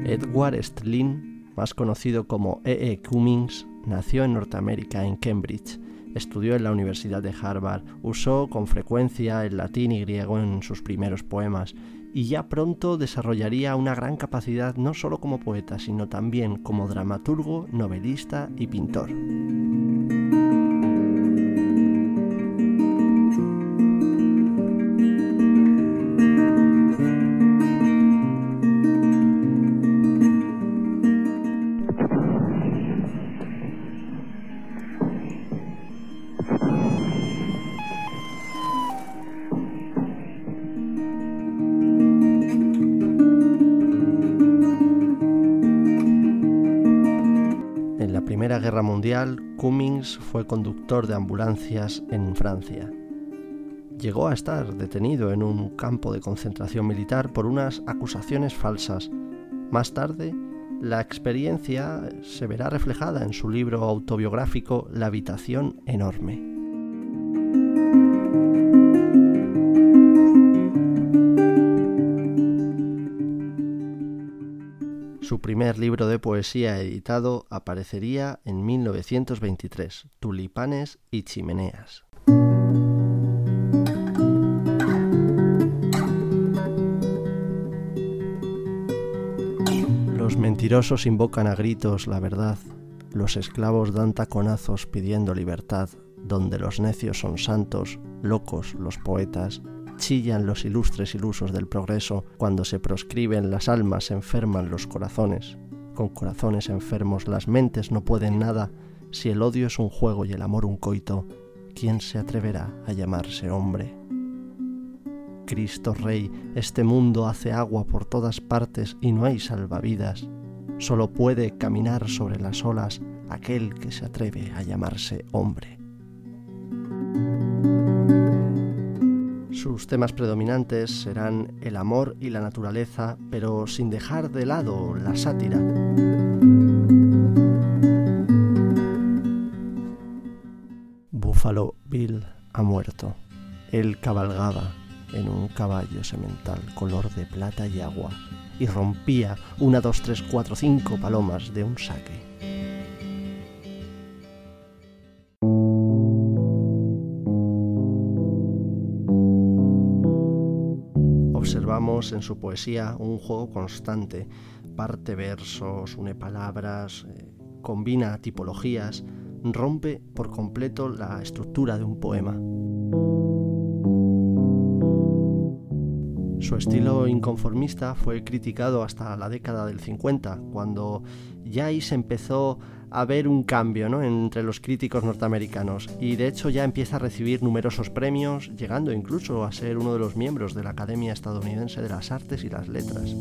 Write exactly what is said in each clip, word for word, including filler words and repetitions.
Edward Stlin, más conocido como E E Cummings, nació en Norteamérica, en Cambridge. Estudió en la Universidad de Harvard, usó con frecuencia el latín y griego en sus primeros poemas y ya pronto desarrollaría una gran capacidad no solo como poeta, sino también como dramaturgo, novelista y pintor. Primera Guerra Mundial, Cummings fue conductor de ambulancias en Francia. Llegó a estar detenido en un campo de concentración militar por unas acusaciones falsas. Más tarde, la experiencia se verá reflejada en su libro autobiográfico La habitación enorme. Su primer libro de poesía editado aparecería en mil novecientos veintitrés, Tulipanes y chimeneas. Los mentirosos invocan a gritos la verdad, los esclavos dan taconazos pidiendo libertad, donde los necios son santos, locos los poetas, chillan los ilustres ilusos del progreso, cuando se proscriben las almas se enferman los corazones. Con corazones enfermos las mentes no pueden nada, si el odio es un juego y el amor un coito, ¿quién se atreverá a llamarse hombre? Cristo Rey, este mundo hace agua por todas partes y no hay salvavidas, solo puede caminar sobre las olas aquel que se atreve a llamarse hombre. Sus temas predominantes serán el amor y la naturaleza, pero sin dejar de lado la sátira. Buffalo Bill ha muerto. Él cabalgaba en un caballo semental color de plata y agua y rompía una, dos, tres, cuatro, cinco palomas de un saque. Observamos en su poesía un juego constante, parte versos, une palabras, eh, combina tipologías, rompe por completo la estructura de un poema. Su estilo inconformista fue criticado hasta la década del cincuenta, cuando ya ahí se empezó a ver un cambio, ¿no?, entre los críticos norteamericanos, y de hecho ya empieza a recibir numerosos premios, llegando incluso a ser uno de los miembros de la Academia Estadounidense de las Artes y las Letras.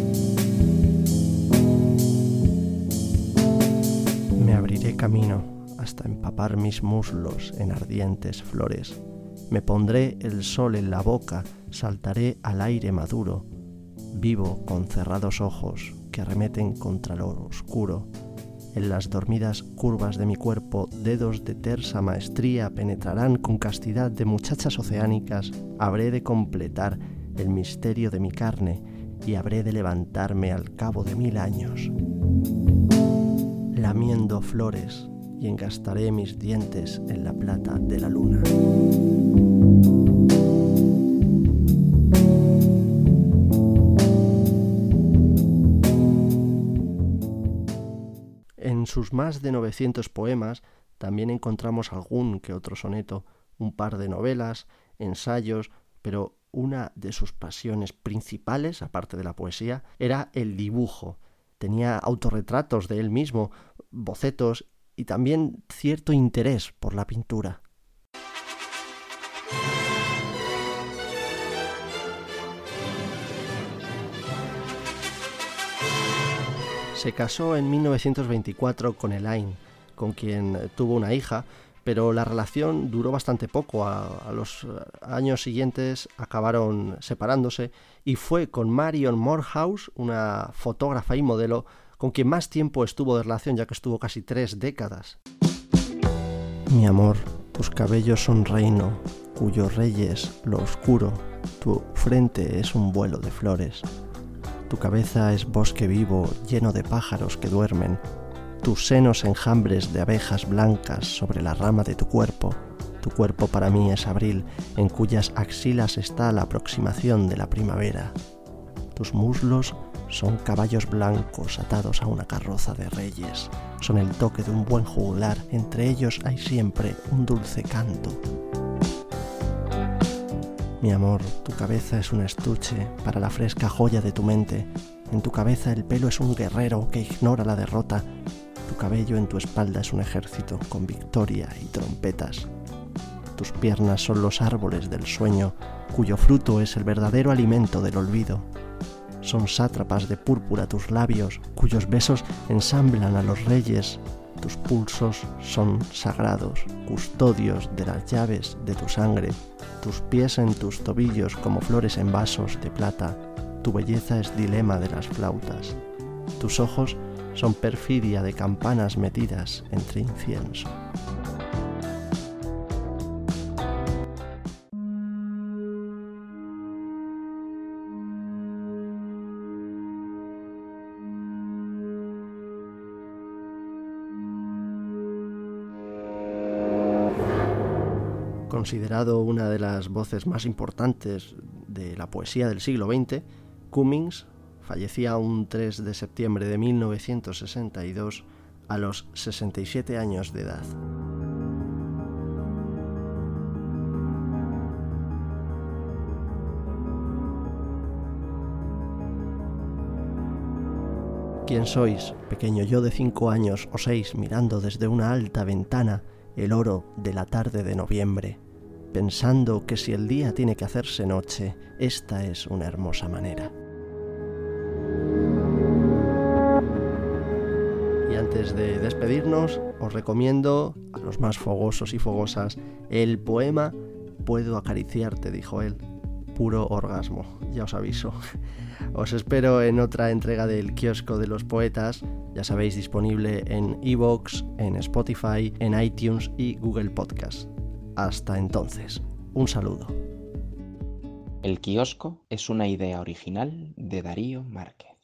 Me abriré camino hasta empapar mis muslos en ardientes flores. Me pondré el sol en la boca, saltaré al aire maduro, vivo con cerrados ojos que arremeten contra lo oscuro. En las dormidas curvas de mi cuerpo, dedos de tersa maestría penetrarán con castidad de muchachas oceánicas. Habré de completar el misterio de mi carne y habré de levantarme al cabo de mil años, lamiendo flores, y engastaré mis dientes en la plata de la luna. En sus más de novecientos poemas también encontramos algún que otro soneto, un par de novelas, ensayos, pero una de sus pasiones principales, aparte de la poesía, era el dibujo. Tenía autorretratos de él mismo, bocetos y también cierto interés por la pintura. Se casó en mil novecientos veinticuatro con Elaine, con quien tuvo una hija, pero la relación duró bastante poco. A, a los años siguientes acabaron separándose y fue con Marion Morehouse, una fotógrafa y modelo, con quien más tiempo estuvo de relación, ya que estuvo casi tres décadas. Mi amor, tus cabellos son reino, cuyo rey es lo oscuro, tu frente es un vuelo de flores. Tu cabeza es bosque vivo lleno de pájaros que duermen. Tus senos enjambres de abejas blancas sobre la rama de tu cuerpo. Tu cuerpo para mí es abril, en cuyas axilas está la aproximación de la primavera. Tus muslos son caballos blancos atados a una carroza de reyes. Son el toque de un buen juglar, entre ellos hay siempre un dulce canto. Mi amor, tu cabeza es un estuche para la fresca joya de tu mente. En tu cabeza el pelo es un guerrero que ignora la derrota. Tu cabello en tu espalda es un ejército con victoria y trompetas. Tus piernas son los árboles del sueño, cuyo fruto es el verdadero alimento del olvido. Son sátrapas de púrpura tus labios, cuyos besos ensamblan a los reyes. Tus pulsos son sagrados, custodios de las llaves de tu sangre. Tus pies en tus tobillos como flores en vasos de plata. Tu belleza es dilema de las flautas. Tus ojos son perfidia de campanas metidas entre incienso. Considerado una de las voces más importantes de la poesía del siglo veinte, Cummings fallecía un tres de septiembre de mil novecientos sesenta y dos a los sesenta y siete años de edad. ¿Quién sois, pequeño yo de cinco años o seis, mirando desde una alta ventana el oro de la tarde de noviembre, pensando que si el día tiene que hacerse noche, esta es una hermosa manera? Y antes de despedirnos, os recomiendo a los más fogosos y fogosas el poema Puedo acariciarte, dijo él. Puro orgasmo, ya os aviso. Os espero en otra entrega del Kiosco de los Poetas, ya sabéis, disponible en iVoox, en Spotify, en iTunes y Google Podcast. Hasta entonces, un saludo. El Kiosco es una idea original de Darío Márquez.